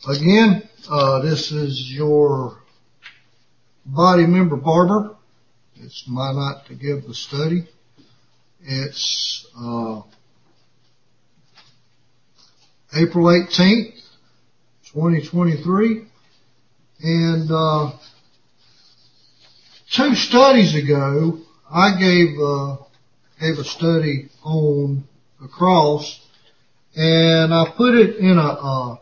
Again, this is your body member barber. It's my night to give the study. It's April 18th, 2023. And 2 studies ago, I gave a study on the cross, and I put it in a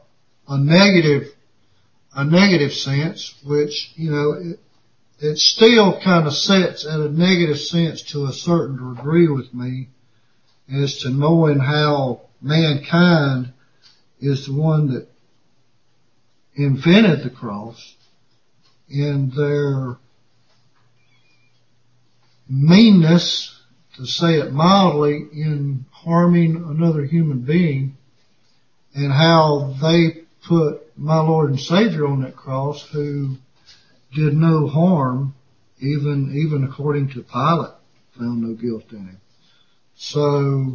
negative sense, which, it still kind of sets at a negative sense to a certain degree with me, as to knowing how mankind is the one that invented the cross, and their meanness, to say it mildly, in harming another human being, and how they put my Lord and Savior on that cross, who did no harm, even according to Pilate, found no guilt in him. So,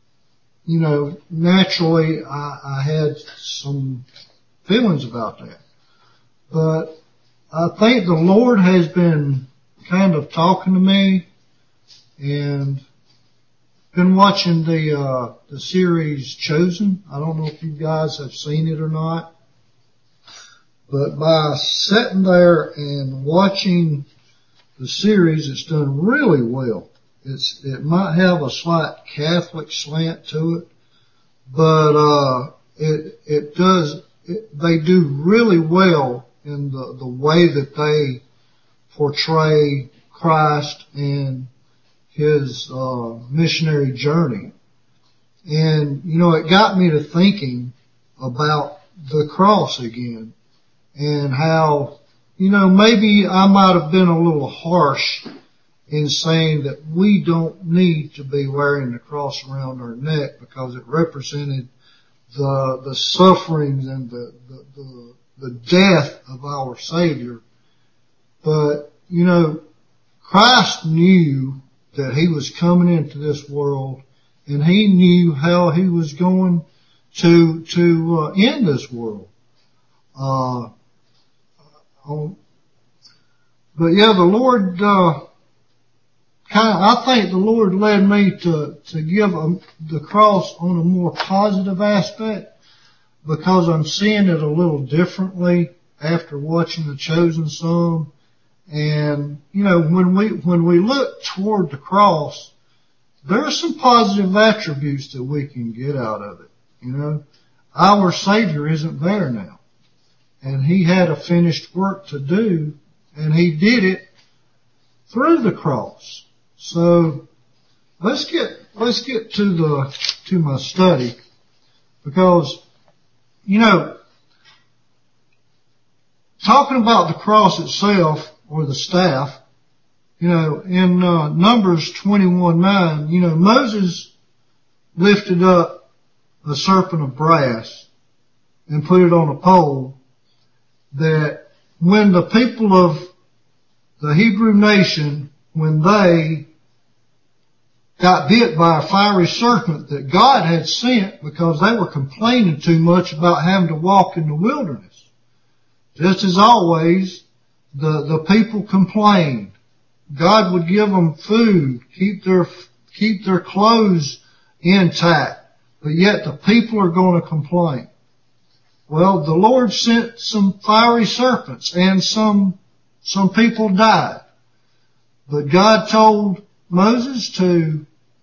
naturally I had some feelings about that. But I think the Lord has been kind of talking to me, and been watching the series Chosen. I don't know if you guys have seen it or not, but by sitting there and watching the series, it's done really well. It might have a slight Catholic slant to it, but they do really well in the way that they portray Christ and his missionary journey. And it got me to thinking about the cross again, and how maybe I might have been a little harsh in saying that we don't need to be wearing the cross around our neck, because it represented the sufferings and the death of our Savior. But Christ knew that he was coming into this world, and he knew how he was going to end this world. But yeah, the Lord, I think the Lord led me to give the cross on a more positive aspect, because I'm seeing it a little differently after watching The Chosen some. And, when we look toward the cross, there are some positive attributes that we can get out of it. Our Savior isn't there now, and he had a finished work to do, and he did it through the cross. So let's get to my study, because, talking about the cross itself, or the staff, in Numbers 21:9, Moses lifted up a serpent of brass and put it on a pole, that when the people of the Hebrew nation, when they got bit by a fiery serpent that God had sent, because they were complaining too much about having to walk in the wilderness. Just as always, the people complained. God would give them food, keep their clothes intact, but yet the people are going to complain. Well, the Lord sent some fiery serpents, and some people died. But God told Moses to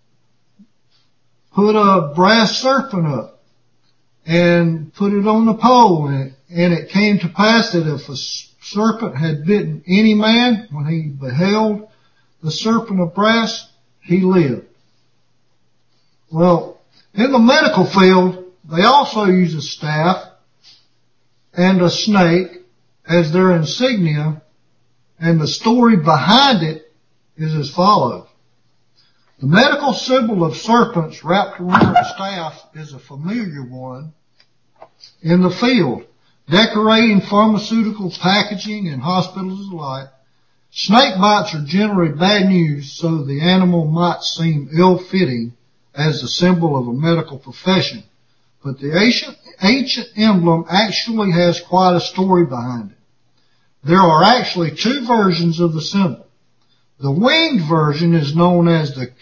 put a brass serpent up and put it on the pole, and it came to pass that if a serpent had bitten any man, when he beheld the serpent of brass, he lived. Well, in the medical field, they also use a staff and a snake as their insignia, and the story behind it is as follows. The medical symbol of serpents wrapped around the staff is a familiar one in the field, decorating pharmaceutical packaging in hospitals alike. Snake bites are generally bad news, so the animal might seem ill-fitting as the symbol of a medical profession. But the ancient emblem actually has quite a story behind it. There are actually two versions of the symbol. The winged version is known as the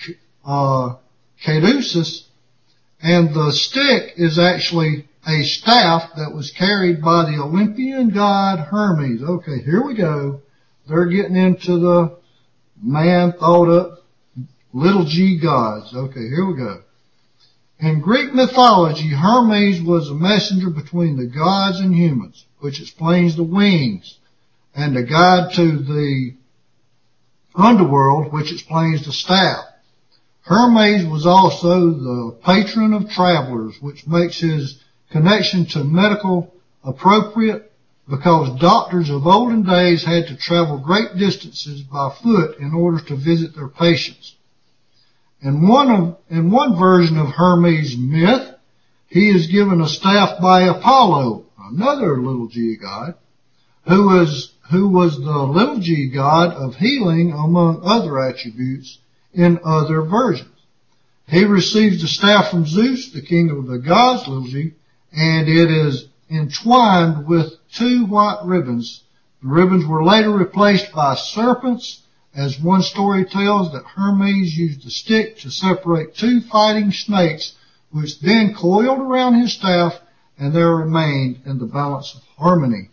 caduceus, and the stick is actually a staff that was carried by the Olympian god Hermes. Okay, here we go. They're getting into the man thought up little g gods. Okay, here we go. In Greek mythology, Hermes was a messenger between the gods and humans, which explains the wings, and a guide to the underworld, which explains the staff. Hermes was also the patron of travelers, which makes his connection to medical appropriate because doctors of olden days had to travel great distances by foot in order to visit their patients. In one version of Hermes' myth, he is given a staff by Apollo, another little g god, who was the little g god of healing, among other attributes in other versions. He receives the staff from Zeus, the king of the gods, little g, and it is entwined with two white ribbons. The ribbons were later replaced by serpents, as one story tells that Hermes used a stick to separate two fighting snakes, which then coiled around his staff, and there remained in the balance of harmony.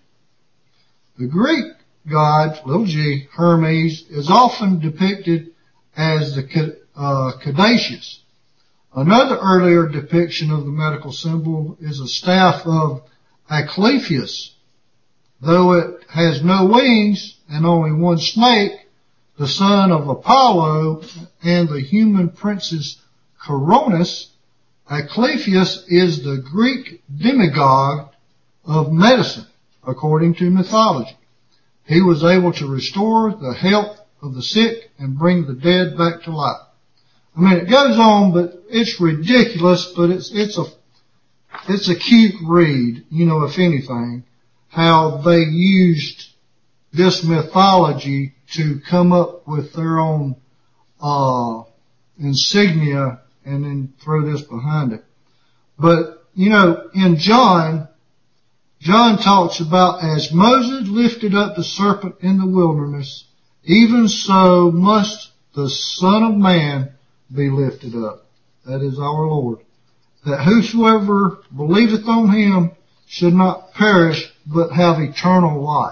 The Greek god, little g, Hermes, is often depicted as the caduceus. Another earlier depiction of the medical symbol is a staff of Asclepius. Though it has no wings and only one snake, the son of Apollo and the human princess Coronis, Asclepius is the Greek demigod of medicine, according to mythology. He was able to restore the health of the sick and bring the dead back to life. I mean, it goes on, but it's ridiculous, but it's a cute read, if anything, how they used this mythology to come up with their own, insignia and then throw this behind it. But, in John talks about as Moses lifted up the serpent in the wilderness, even so must the Son of Man be lifted up. That is our Lord. That whosoever believeth on him should not perish, but have eternal life.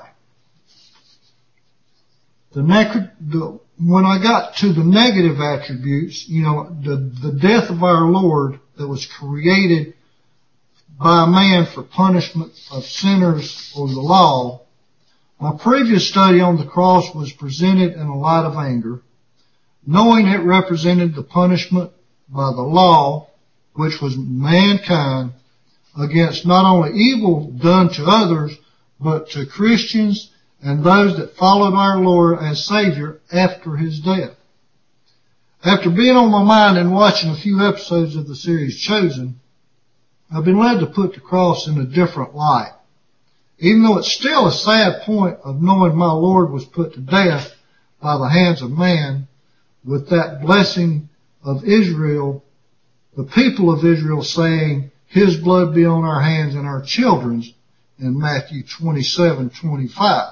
When I got to the negative attributes, the death of our Lord that was created by man for punishment of sinners or the law, my previous study on the cross was presented in a light of anger, knowing it represented the punishment by the law, which was mankind, against not only evil done to others, but to Christians and those that followed our Lord as Savior after his death. After being on my mind and watching a few episodes of the series Chosen, I've been led to put the cross in a different light. Even though it's still a sad point of knowing my Lord was put to death by the hands of man, with that blessing of Israel, the people of Israel saying, his blood be on our hands and our children's, in Matthew 27:25.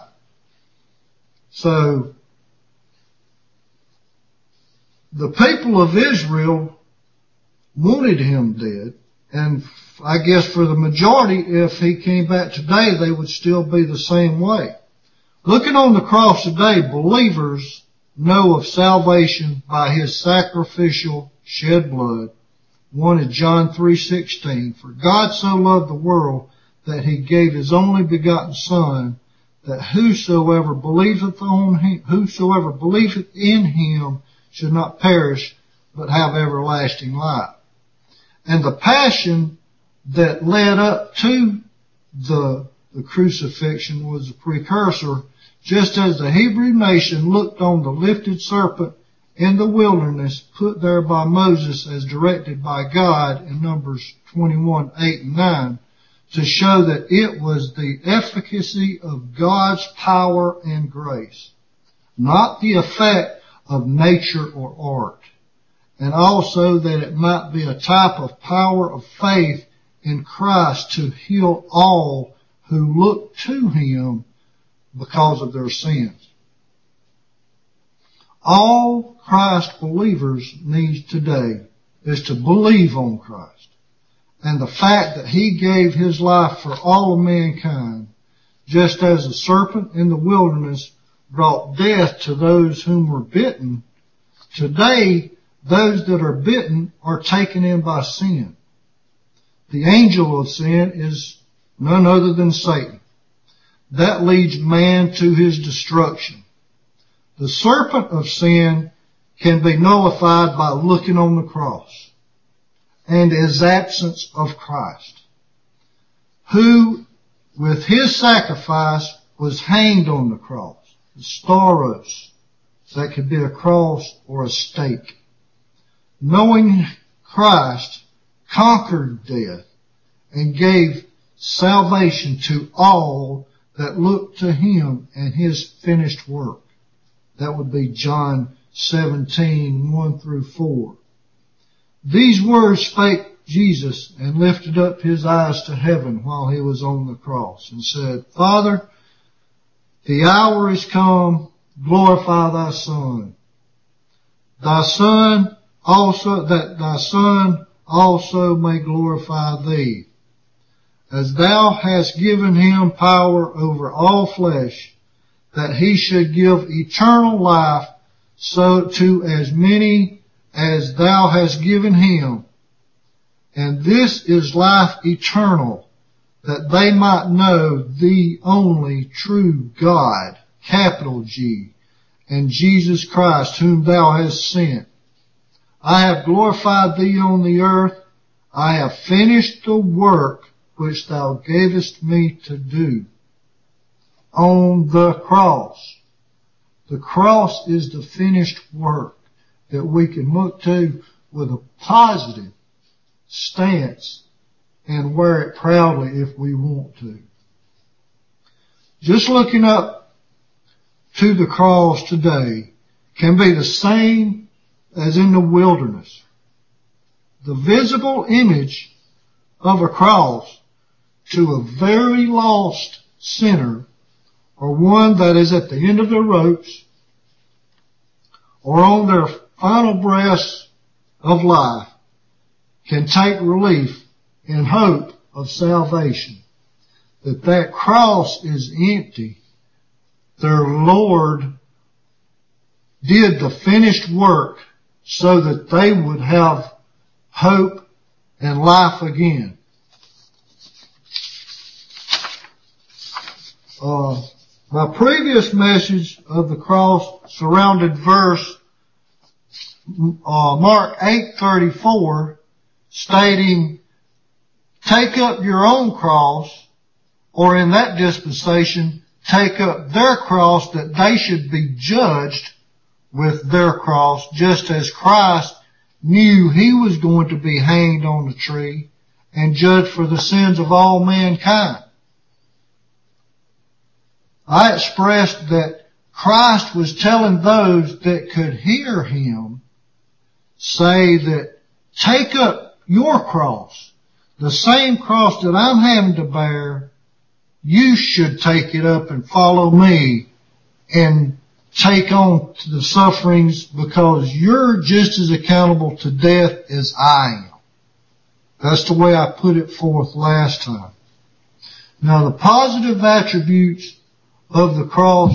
So, the people of Israel wanted him dead, and I guess for the majority, if he came back today, they would still be the same way. Looking on the cross today, believers know of salvation by his sacrificial shed blood. One is John 3:16. For God so loved the world that he gave his only begotten Son, that whosoever believeth in him should not perish, but have everlasting life. And the passion that led up to the crucifixion was a precursor, just as the Hebrew nation looked on the lifted serpent in the wilderness put there by Moses as directed by God in Numbers 21:8-9, to show that it was the efficacy of God's power and grace, not the effect of nature or art, and also that it might be a type of power of faith in Christ to heal all who look to Him because of their sins. All Christ believers need today is to believe on Christ. And the fact that He gave His life for all of mankind, just as the serpent in the wilderness brought death to those whom were bitten, today those that are bitten are taken in by sin. The angel of sin is none other than Satan. That leads man to his destruction. The serpent of sin can be nullified by looking on the cross and his absence of Christ, who with His sacrifice was hanged on the cross. The stauros, that could be a cross or a stake. Knowing Christ conquered death and gave salvation to all that look to Him and His finished work. That would be John 17:1 through 4. These words spake Jesus and lifted up His eyes to heaven while He was on the cross and said, Father, the hour is come, glorify Thy Son. Thy Son also, that Thy Son also may glorify Thee, as Thou hast given Him power over all flesh, that He should give eternal life so to as many as Thou hast given Him. And this is life eternal, that they might know Thee only true God, capital G, and Jesus Christ, whom Thou hast sent. I have glorified Thee on the earth. I have finished the work which Thou gavest me to do. On the cross. The cross is the finished work that we can look to with a positive stance and wear it proudly if we want to. Just looking up to the cross today can be the same as in the wilderness. The visible image of a cross to a very lost sinner, or one that is at the end of their ropes, or on their final breaths of life, can take relief in hope of salvation. That cross is empty. Their Lord did the finished work so that they would have hope and life again. My previous message of the cross surrounded verse Mark 8:34, stating, take up your own cross, or in that dispensation, take up their cross, that they should be judged with their cross, just as Christ knew He was going to be hanged on the tree and judged for the sins of all mankind. I expressed that Christ was telling those that could hear Him say that take up your cross, the same cross that I'm having to bear, you should take it up and follow me and take on the sufferings, because you're just as accountable to death as I am. That's the way I put it forth last time. Now, the positive attributes of the cross,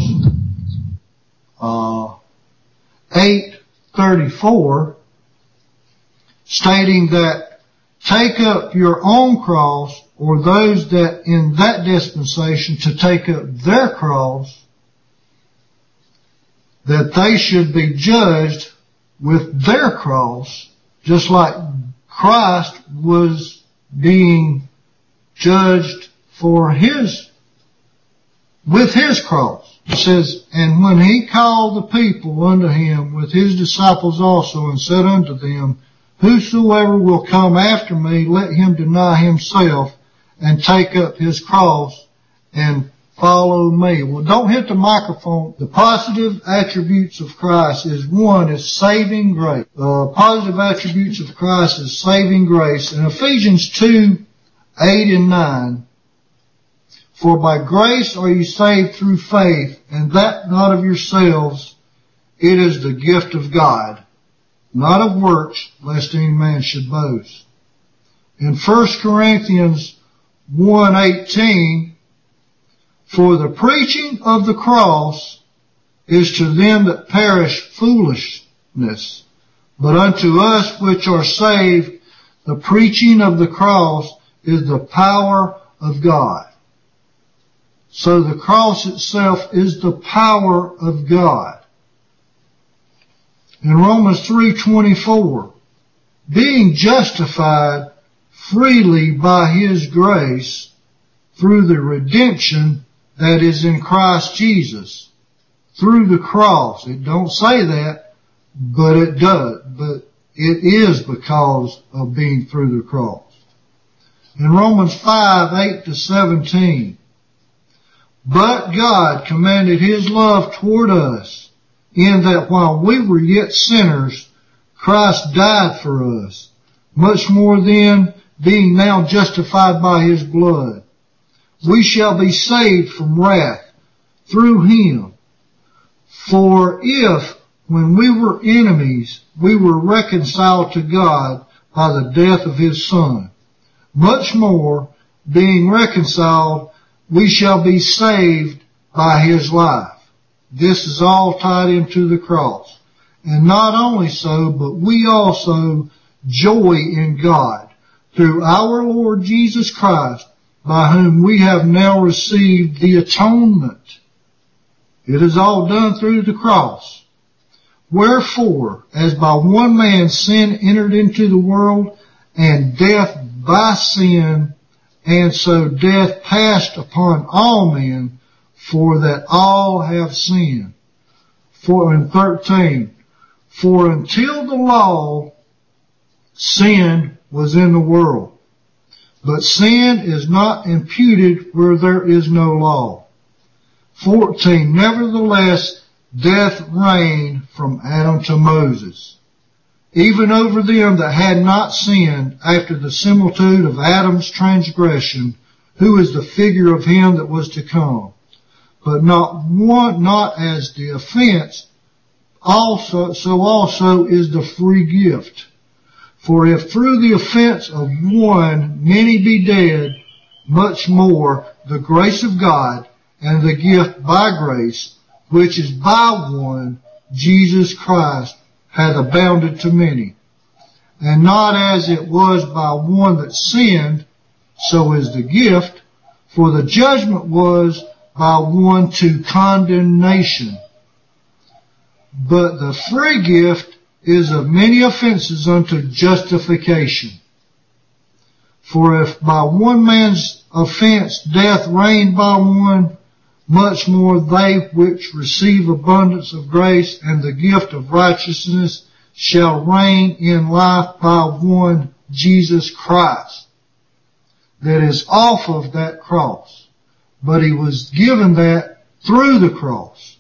8:34, stating that take up your own cross, or those that in that dispensation to take up their cross, that they should be judged with their cross, just like Christ was being judged for with His cross. It says, and when He called the people unto Him with His disciples also, and said unto them, whosoever will come after me, let him deny himself and take up his cross and follow me. Well, don't hit the microphone. The positive attributes of Christ is, one is saving grace. Positive attributes of Christ is saving grace. In Ephesians 2, 8 and 9. For by grace are you saved through faith, and that not of yourselves, it is the gift of God, not of works, lest any man should boast. In 1 Corinthians 1:18, for the preaching of the cross is to them that perish foolishness, but unto us which are saved, the preaching of the cross is the power of God. So the cross itself is the power of God. In Romans 3:24, being justified freely by his grace through the redemption that is in Christ Jesus, through the cross. It don't say that, but it does. But it is because of being through the cross. In Romans 5:8-17, but God commanded his love toward us, in that while we were yet sinners, Christ died for us. Much more then, being now justified by his blood, we shall be saved from wrath through him. For if, when we were enemies, we were reconciled to God by the death of his Son, much more, being reconciled, we shall be saved by his life. This is all tied into the cross. And not only so, but we also joy in God through our Lord Jesus Christ, by whom we have now received the atonement. It is all done through the cross. Wherefore, as by one man sin entered into the world, and death by sin, and so death passed upon all men, for that all have sinned. For in 13, for until the law, sin was in the world, but sin is not imputed where there is no law. 14, nevertheless, death reigned from Adam to Moses, even over them that had not sinned, after the similitude of Adam's transgression, who is the figure of him that was to come. But not as the offense, so also is the free gift. For if through the offense of one many be dead, much more the grace of God and the gift by grace, which is by one, Jesus Christ, hath abounded to many. And not as it was by one that sinned, so is the gift, for the judgment was by one to condemnation. But the free gift is of many offenses unto justification. For if by one man's offense death reigned by one, much more they which receive abundance of grace and the gift of righteousness shall reign in life by one, Jesus Christ. That is off of that cross. But he was given that through the cross.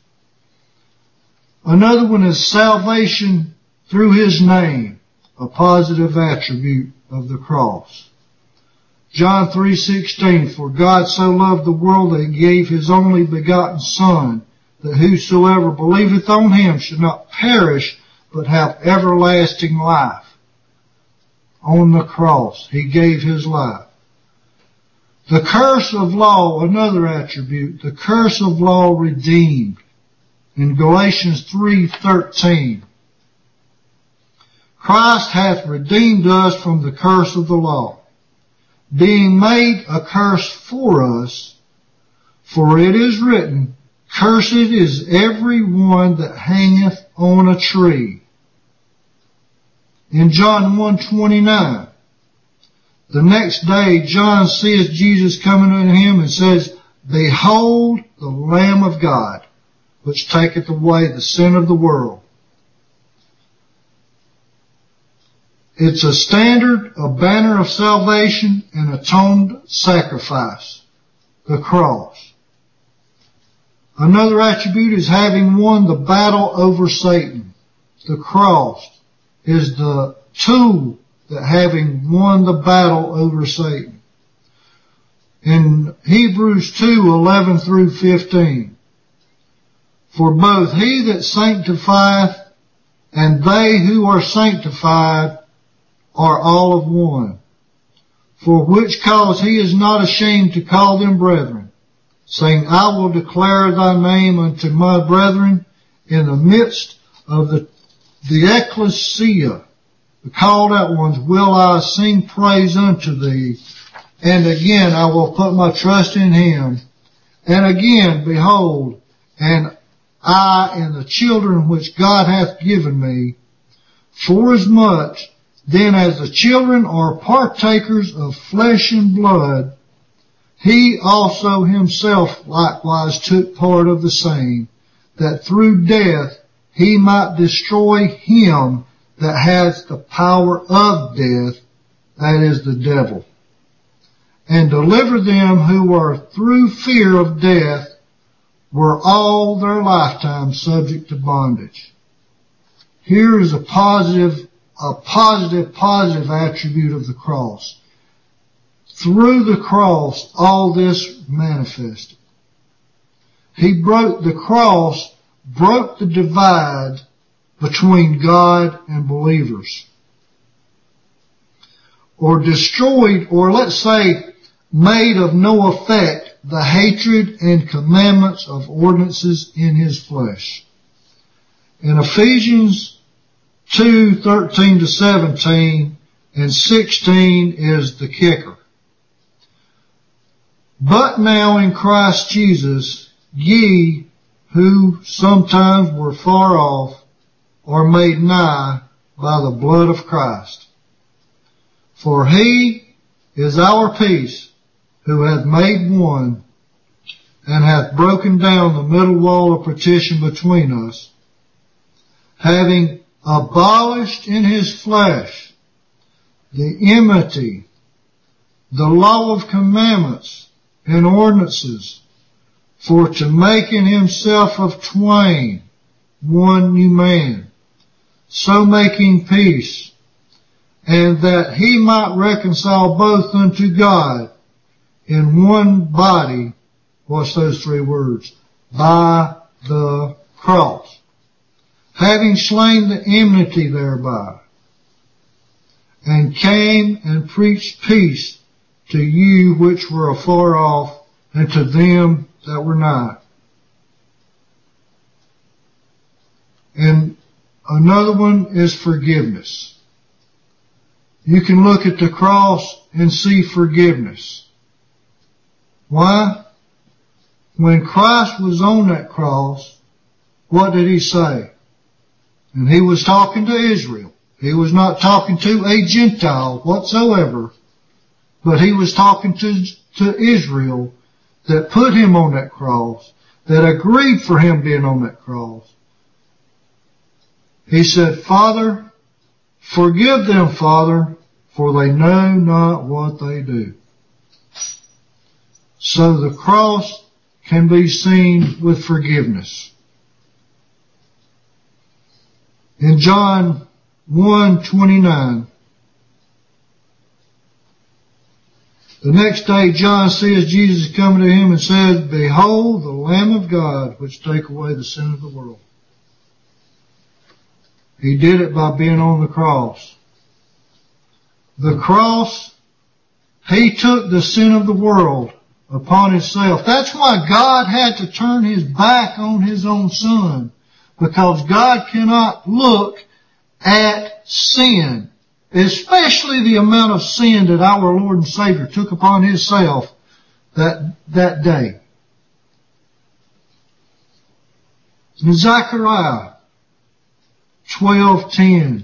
Another one is salvation through his name, a positive attribute of the cross. John 3:16, for God so loved the world that he gave his only begotten Son, that whosoever believeth on him should not perish, but have everlasting life. On the cross, he gave his life. The curse of law, another attribute, the curse of law redeemed. In Galatians 3:13, Christ hath redeemed us from the curse of the law, being made a curse for us, for it is written, cursed is every one that hangeth on a tree. In John 1:29, the next day John sees Jesus coming unto him and says, behold the Lamb of God, which taketh away the sin of the world. It's a standard, a banner of salvation, and atoned sacrifice, the cross. Another attribute is having won the battle over Satan. The cross is the tool that having won the battle over Satan. in Hebrews 2:11 through 15. For both he that sanctifieth and they who are sanctified are all of one. For which cause he is not ashamed to call them brethren, saying, I will declare thy name unto my brethren in the midst of the ecclesia. The called out ones will I sing praise unto thee. And again I will put my trust in him. And again, behold, and I and the children which God hath given me, forasmuch then as the children are partakers of flesh and blood, he also himself likewise took part of the same, that through death he might destroy him that hath the power of death, that is the devil, and deliver them who were through fear of death were all their lifetime subject to bondage. Here is a positive attribute of the cross. Through the cross, all this manifested. The cross broke the divide between God and believers. Or destroyed, or let's say, made of no effect the hatred and commandments of ordinances in his flesh. In Ephesians 2:13 to 17 and 16 is the kicker. But now in Christ Jesus, ye who sometimes were far off are made nigh by the blood of Christ. For he is our peace, who hath made one, and hath broken down the middle wall of partition between us, having abolished in his flesh the enmity, the law of commandments and ordinances, for to make in himself of twain one new man, so making peace, and that he might reconcile both unto God in one body. What's those three words? By the cross. Having slain the enmity thereby, and came and preached peace to you which were afar off, and to them that were nigh. And another one is forgiveness. You can look at the cross and see forgiveness. Why? When Christ was on that cross, what did he say? And he was talking to Israel. He was not talking to a Gentile whatsoever, but he was talking to Israel that put him on that cross, that agreed for him being on that cross. He said, Father, forgive them, Father, for they know not what they do. So the cross can be seen with forgiveness. In John 1:29, the next day John sees Jesus coming to him and says, Behold the Lamb of God which take away the sin of the world. He did it by being on the cross. The cross, he took the sin of the world upon himself. That's why God had to turn his back on his own son, because God cannot look at sin, especially the amount of sin that our Lord and Savior took upon himself that day. In Zechariah 12:10,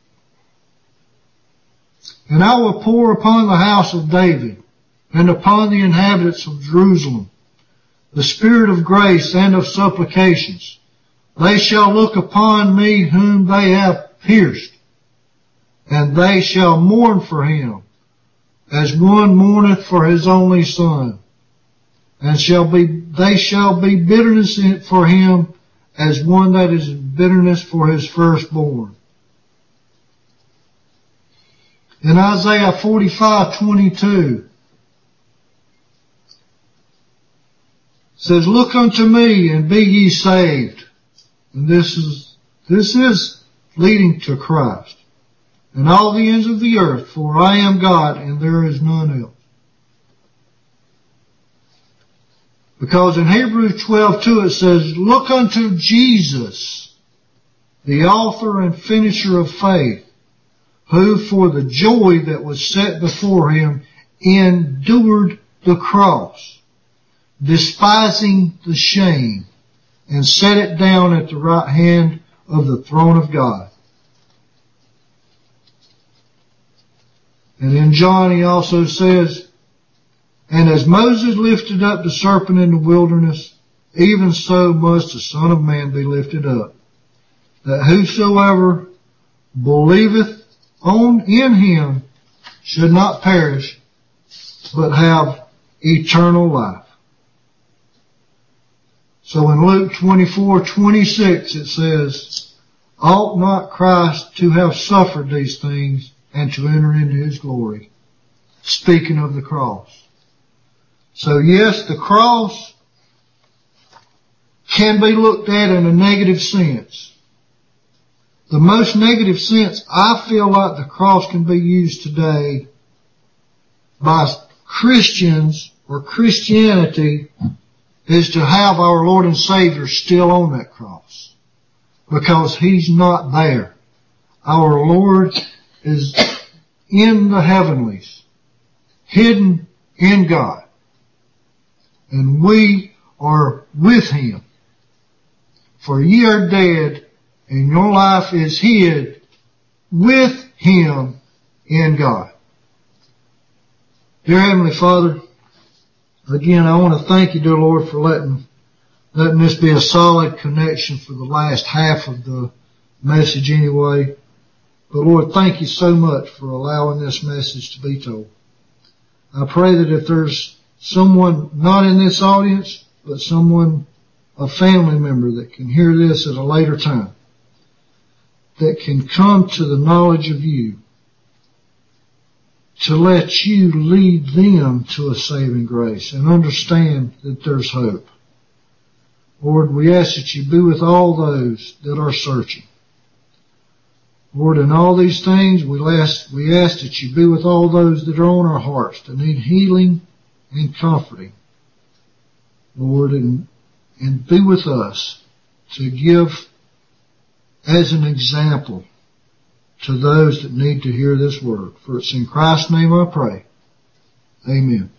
and I will pour upon the house of David and upon the inhabitants of Jerusalem the spirit of grace and of supplications. They shall look upon me whom they have pierced, and they shall mourn for him as one mourneth for his only son, and they shall be bitterness for him as one that is in bitterness for his firstborn. In Isaiah 45:22, says, look unto me and be ye saved. And this is leading to Christ. And all the ends of the earth, for I am God and there is none else. Because in Hebrews 12:2 it says, look unto Jesus, the author and finisher of faith, who for the joy that was set before him endured the cross, despising the shame, and set it down at the right hand of the throne of God. And in John he also says, and as Moses lifted up the serpent in the wilderness, even so must the Son of Man be lifted up, that whosoever believeth in him should not perish, but have eternal life. So in Luke 24:26 it says, ought not Christ to have suffered these things and to enter into his glory? Speaking of the cross. So yes, the cross can be looked at in a negative sense. The most negative sense I feel like the cross can be used today by Christians or Christianity is to have our Lord and Savior still on that cross, because he's not there. Our Lord is in the heavenlies, hidden in God. And we are with him. For ye are dead, and your life is hid with him in God. Dear Heavenly Father, again, I want to thank you, dear Lord, for letting this be a solid connection for the last half of the message anyway. But Lord, thank you so much for allowing this message to be told. I pray that if there's someone not in this audience, but someone, a family member that can hear this at a later time, that can come to the knowledge of you, to let you lead them to a saving grace and understand that there's hope. Lord, we ask that you be with all those that are searching. Lord, in all these things, we ask that you be with all those that are on our hearts that need healing and comforting. Lord, and be with us to give as an example to those that need to hear this word. For it's in Christ's name I pray. Amen.